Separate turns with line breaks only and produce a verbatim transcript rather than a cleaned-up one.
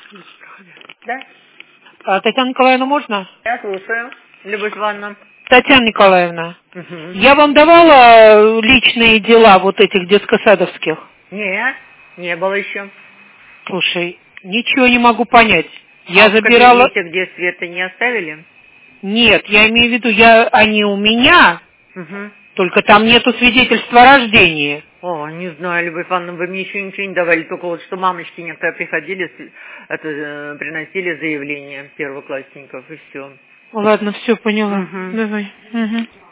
Да?
А, Татьяна Николаевна, можно?
Я слушаю. Любовь Ивановна.
Татьяна Николаевна,
Угу.
я вам давала личные дела вот этих детско-садовских?
Нет, не было еще.
Слушай, ничего не могу понять. Я
а
забирала...
в кабинете, где Света, не оставили?
Нет, я имею в виду, я... они у меня,
Угу.
только там нету свидетельства о рождении.
О, не знаю, Любовь Ивановна, вы мне еще ничего не давали, только вот что мамочки некоторые приходили, с- это, э, приносили заявление первоклассников, и все.
Ладно, все поняла.
Угу.
Давай. Угу.